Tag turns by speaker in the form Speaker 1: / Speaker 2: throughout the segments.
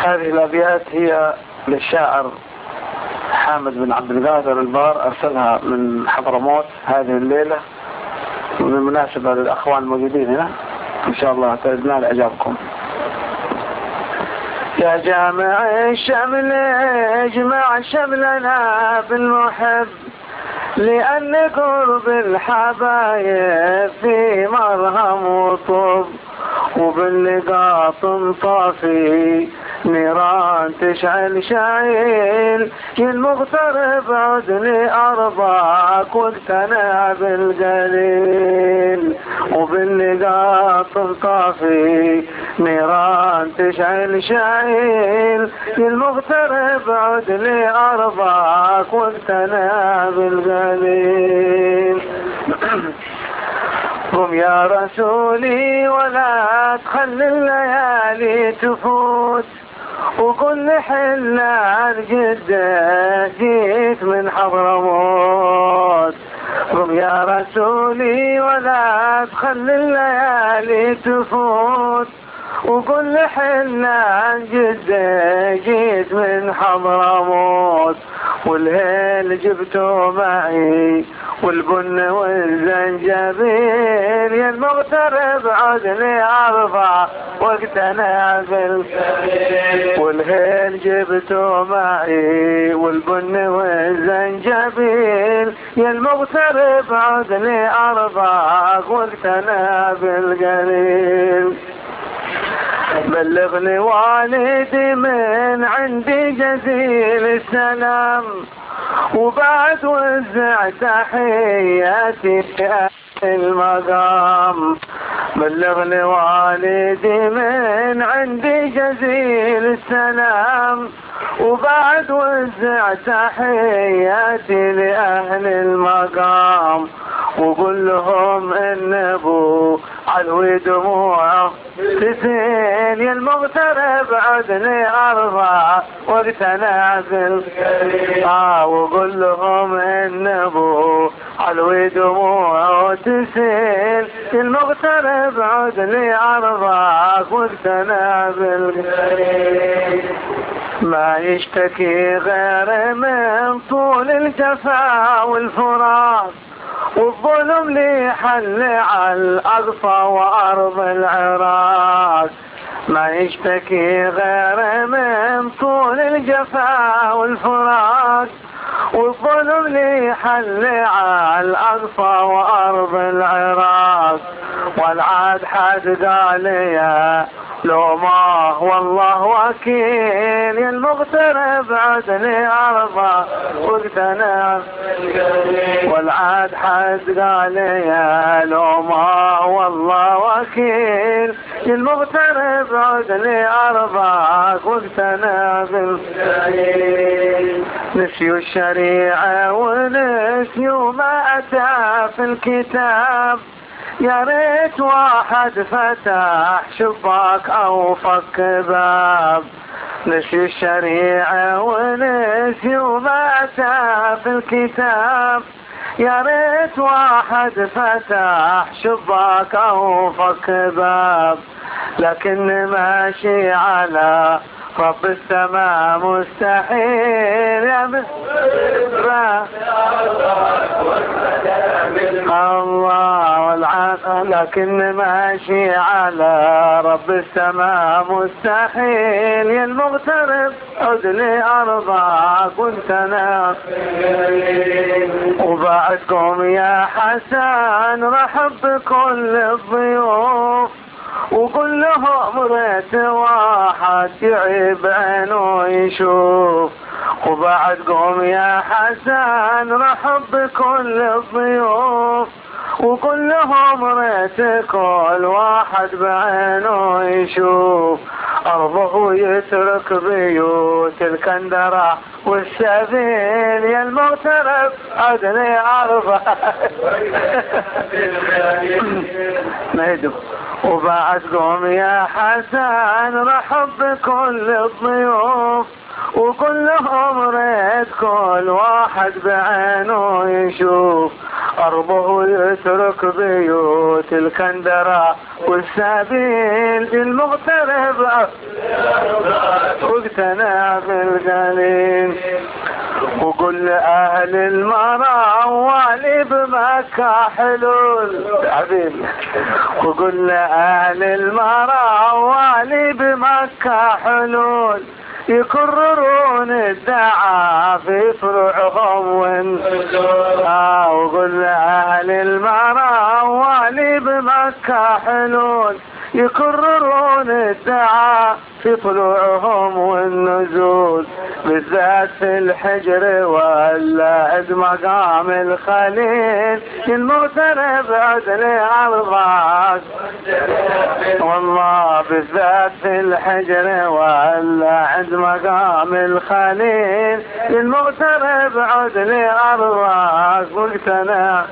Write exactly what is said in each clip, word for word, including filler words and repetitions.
Speaker 1: هذه الأبيات هي للشاعر حامد بن عبد القادر البار، أرسلها من حضرموت هذه الليلة بالمناسبة للأخوان الموجودين هنا، إن شاء الله تنال إعجابكم. يا جامع الشمل اجمع شملنا بالمحب، لأن قرب الحبايب في مرهم وطب، وباللقاء طافي نيران تشعل شعيل، المغترب عد لأرضك واقتنع بالقليل، وباللقاء طافي نيران تشعل شعيل، المغترب عد لأرضك واقتنع بالقليل. قم يا رسولي ولا تخلي الليالي تفوت، وقل لحلان جده جيت من حضرموت. قم يا رسولي ولا تخلي الليالي تفوت، وقل لحلان جده جيت من حضرموت. والهيل جبته معي والبن والزنجبيل، يا المغترب عد لي أرضع واقتنع بالكبير. والهيل جبته معي والبن والزنجبيل، يا المغترب عد لي أرضع واقتنع بالقليل. بلغني والدي من عندي جزيل السلام، وبعد وزع تحياتي في المقام. بلغني والدي من عندي جزيل السلام، وبعد وزع تحياتي لأهل المقام. وقل لهم ان ابو علوي دموعه تسيل، يا المغترب عد لي ارضع واقتنع بالكريم. اه وقل لهم ان ابو علوي دموعه تسيل، يا المغترب عد لي ارضع واقتنع بالكريم. ما يشتكي غير من طول الجفا والفراق، والظلم لي حل على الأقصى وأرض العراق. ما يشتكي غير من طول الجفا والفراق، والظلم لي حل على الأقصى وأرض العراق. والعاد حد قال يا لو ما والله وكيل، يا المغترب عد لي أرضى واقتنع. والعاد حد قال يا لو ما والله وكيل، يا المغترب عد لي أرضاك واقتنع بالكريم. نسيوا الشريعة ونسيوا ما أتى في الكتاب، يا ريت واحد فتح شباك أو فك باب. نسيوا الشريعة ونسيوا ما أتى في الكتاب، يا ريت واحد فتح شباك أو فك باب. لكن ماشي على رب السماء مستحيل، يا الله والعافية. لكن ماشي على رب السماء مستحيل، يا المغترب عد لي أرضاك وانت ناس. وبعدكم يا حسن رحب بكل الضيوف، وقل لهم ريت واحد يعيب عينه يشوف. وبعدكم يا حسن رحب بكل الضيوف، وقل لهم ريت كل واحد بعينه يشوف. أرضه يترك بيوت الكندرة والسبيل، يا المغترب عد لي أرضه وبعدكم يا حسن رحب بكل الضيوف، وقل لهم ريت كل واحد بعينه يشوف. أرضه يترك بيوت الكندرة والسبيل المغترب واقتنع بالقليل. وقل لأهل المراوالي بمكة حلول حبيبي، وقل لأهل المراوالي بمكة حلول يكررون الدعاء في فروعهم والنزول. آه وقل لأهل المراوالي بمكة حلول يكررون الدعاء في طلوعهم والنزول، بالذات في الحجر واللعد مقام الخليل المغترب عدل أرضاك. والله بالذات في الحجر واللعد مقام الخليل المغترب عدل أرضاك واقتنع.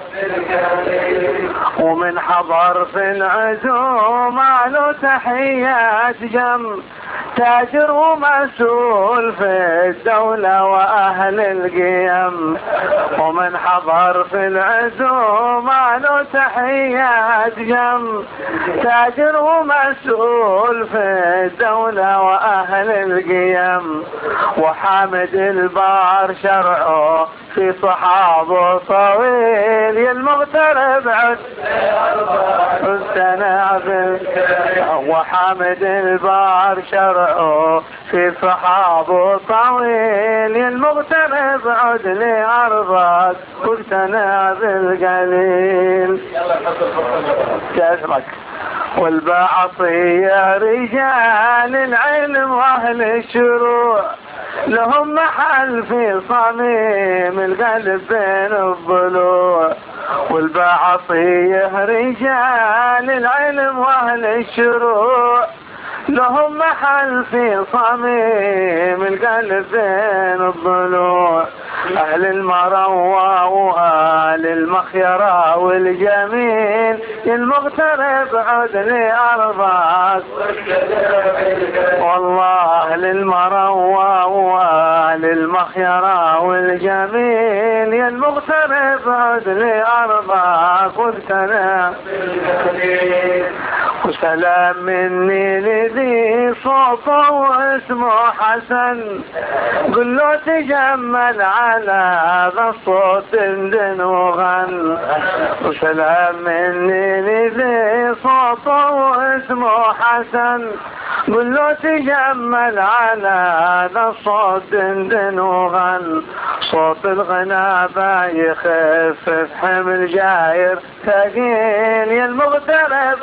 Speaker 1: ومن حضر في العزوم له تحيات جم تاجر ومسؤول في الدولة وأهل القيم. ومن حضر في العزوم له تحيات جم تاجر ومسؤول في الدولة وأهل القيم. وحامد البار شرعه في صحابه طويل المغترب عد السنابل. وحامد البار شرعه في صحابه طويل المغترب عد لأرضك واقتنع بالقليل. جاسمك. والبعطية رجال العلم واهل الشروع لهم محل في صميم القلب بين الضلوع. والبعطية رجال العلم واهل الشروع لهم محل في صميم القلب بين الضلوع. أهل المروى وأهل المخيرة والجميل المغترب عد لأرضك. والله أهل المروى وأهل المخيرة والجميل المغترب عد لأرضك واقتنع. وسلام مني لذي صوته واسمه حسن قل له تجمل على هذا الصوت دندن وغن. وسلام مني لذي صوته واسمه حسن قل له تجمل على هذا الصوت دندن وغن. صوت الغنابة يخفف حمل جاير ثقيل يا المغترب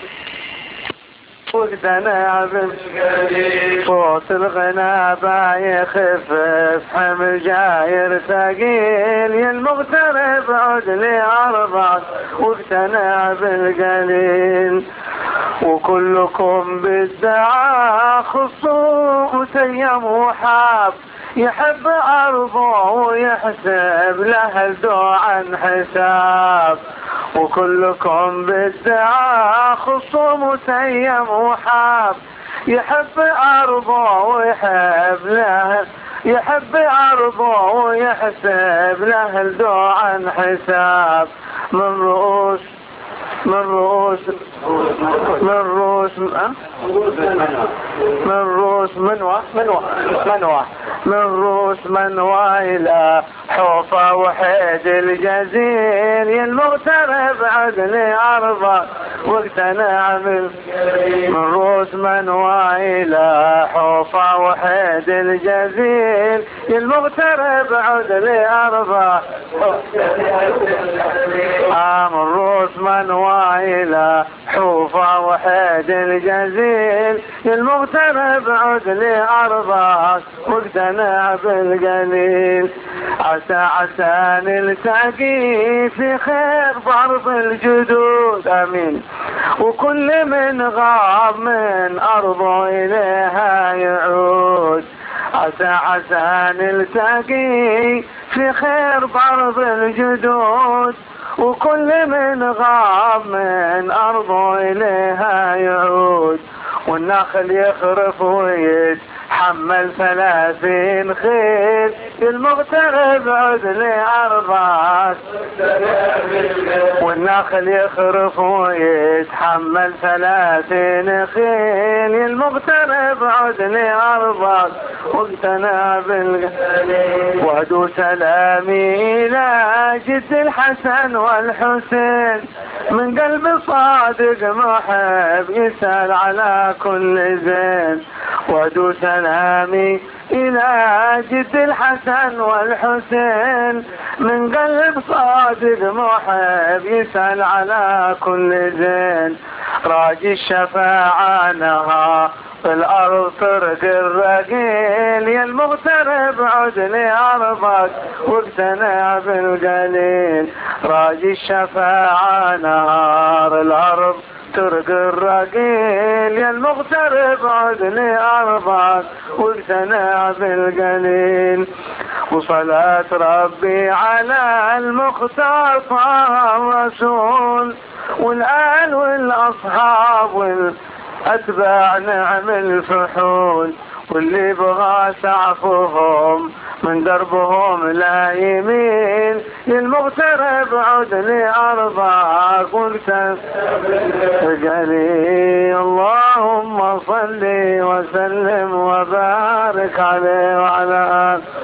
Speaker 1: واقتنع بالقليل. صوت الغنابة يخفف حمل جاير ثقيل يا المغترب عد لأرضك واقتنع بالقليل. وكلكم بالدعاء خصوص مسيم وحاب يحب أرضه ويحسب له الدعاء حساب. وكلكم بالدعاء خصوص مسيم وحاب يحب أرضه ويحب له يحب أرضه ويحسب له الدعاء حساب. من رؤوس من رؤوس من رؤوس من رؤوس منوى منوى منوى من رؤوس منوى إلى حوفة وحيد الجزيل يا المغترب عدل أرضك واقتنع من رؤوس منوى إلى حوفة وحيد الجزيل يا المغترب عدل أرضك. من رؤوس منوى إلى حوفة وحيد الجزيل المغترب عد لأرضك واقتنع بالقليل. عسى عسى نلتقي في خير ضرب الجدود آمين. وكل من غاب من أرضه إليها يعود. عسى عسى نلتقي في خير ضرب الجدود. وكل من غاب من أرضه إليها يعود. والنخل يخرف ويتحرك حمل ثلاثين خيل المغترب عد لأرضك والنخل يخرف ويتحمل ثلاثين خيل المغترب عد لأرضك واقتنع بالقليل وهدو سلامي إلى جد الحسن والحسين من قلب صادق محب يسأل على كل زين وهدو سلامي إلى جد الحسن والحسين من قلب صادق محب يسأل على كل زين راجي الشفاعة نها في الأرض طرق الرقيل يا المغترب عد لأرضك واقتنع بالقليل راجي الشفاعة نهار الأرض طرق الرقيل يا المغترب عد لأرضك واقتنع بالقليل وصلاة ربي على المختار الرسول والآل والأصحاب والأتباع نعم الفحول واللي بغى سعفهم من دربهم لا يمين للمغترب عد لأرضك واقتنع بالقليل اللهم صل وسلم وبارك عليه وعلى آله